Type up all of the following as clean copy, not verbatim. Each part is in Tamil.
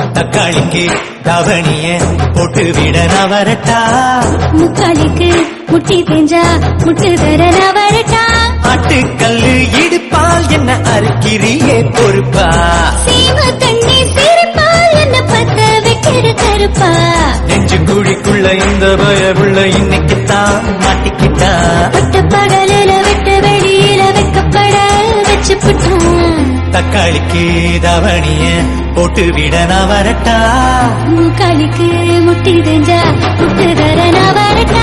தக்காளிக்கு தவணிய போட்டு விட நான் வரட்டா. முக்காலிக்கு முட்டி தேஞ்சா முட்டு தர நான் வரட்டா. ஆட்டுக்கல்லு இடுப்பால் என்ன அறுக்கிறியே பொறுப்பா. சீம தண்ணி சிரிப்பால் என்ன பத்த வைக்கிற கருப்பா. நெஞ்சு குழிக்குள்ள இந்த பயவுள்ள இன்னைக்குத்தான் மாட்டிக்கிட்டா. பட்ட பகலில வெட்ட வெளியில வைக்கப்பட வச்சு புட்டான். தக்காளிக்கு தவணிய போட்டு விட நான் வரட்டா. முக்காலிக்கு முட்டி தேஞ்சா முட்டு தர நான் வரட்டா.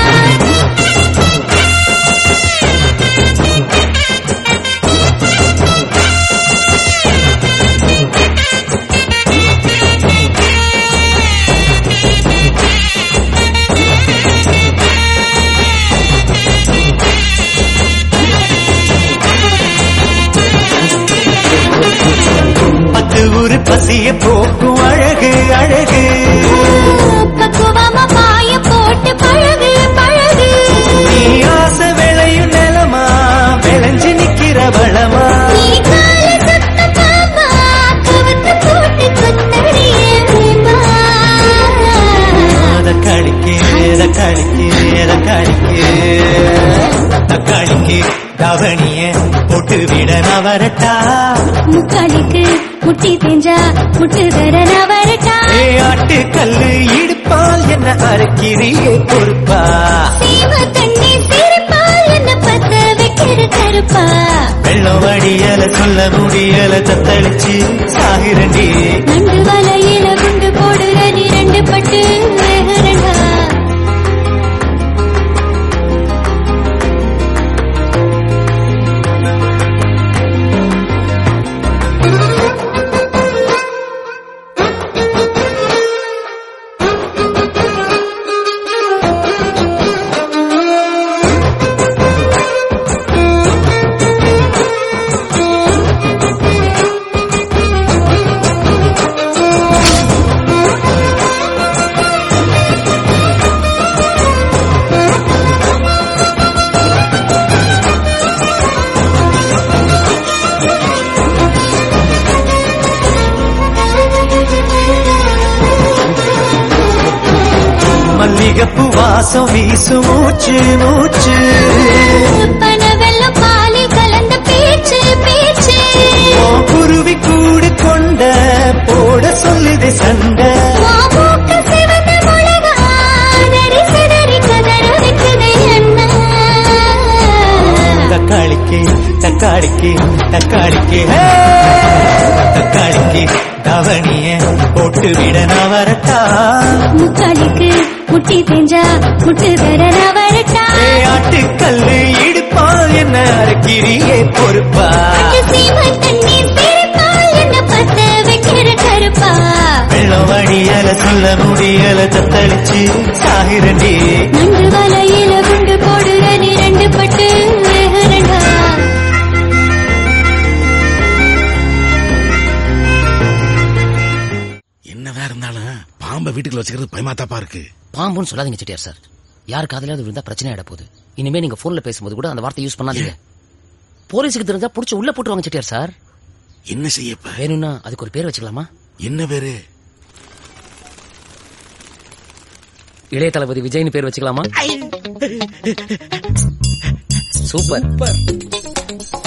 ஒரு பசிய போக்கும் அழகு அழகு. பக்குவமா பாய போட்டு பழகு பழகு. நீ ஆசை விளையும் நிலமா விளைஞ்சு நிக்கிற வளமா. நீ கால சத்த பாப்பா கவத்து போட்டு கொத்தடியே வேமா. தக்காளிக்கு தக்காளிக்கு தக்காளிக்கு தக்காளிக்கு தவணிய போட்டு விட நான் வரட்டா. முக்காலிக்கு முட்டி தேஞ்சா முட்டு தர நான் வரட்டா. ஆட்டுக்கல்லு இடுப்பால் என்ன அறுக்கிறியே பொறுப்பா. சீம தண்ணி சிரிப்பால் என்ன பத்த வைக்கிற கருப்பா. வெள்ளம் வடியல சொல்ல முடியல தத்தளிச்சு சாகிரண்டி. நண்டு வலையில குண்டு போடுற நீ ரெண்டு பட்டு வேகரண்டா. மல்லிகப்பு வாசம் வீசு மூச்சு மூச்சு. பனவெல்லம் பாலி கலந்த பேச்சு பேச்சு. குருவி கூடு கொண்ட போட சொல்லுது சண்டை. சிவந்த முழகா நரி சிதறி கதற வைக்குது என்ன. தக்காளிக்கு தக்காளிக்கு தக்காளிக்கு தக்காளிக்கு தவணிய போட்டு விட நான் வரட்டா. முக்காலிக்கு முட்டி தேஞ்சா முட்டு தர நான் வரட்டா. ஆட்டுக்கல்லு இடுப்பால் என்ன அறுக்கிறியே பொறுப்பா. சீம தண்ணி சிரிப்பால் என்ன பத்த வைக்கிற கருப்பா. வெள்ளம் வடியல சொல்ல முடியல தத்தளிச்சு சாகிரண்டி. நண்டு வலையில குண்டு போடுற நீ ரெண்டு பட்டு வேகரண்டா. என்னதான் இருந்தாலும் பாம்பை வீட்டுக்குள்ள வச்சுக்கிறது பயமாத்தாப்பா இருக்கு. பாம்புன்னு சொல்லாதீங்க செட்டியார் சார். யாருக்கு அதுல விழுந்தா பிரச்சனை ஆயிட போகுது. இனிமே நீங்க போன்ல பேசும்போது கூட அந்த வார்த்தை யூஸ் பண்ணாதீங்க. போலீஸுக்கு தெரிஞ்சா புடிச்சு உள்ள போட்டுருவாங்க செட்டியார் சார். என்ன செய்யப்ப? வேணும்னா அதுக்கு ஒரு பேர் வச்சுக்கலாமா? என்ன பேரு? இளைய தளபதி விஜய்னு பேர் வச்சுக்கலாமா? சூப்பர்.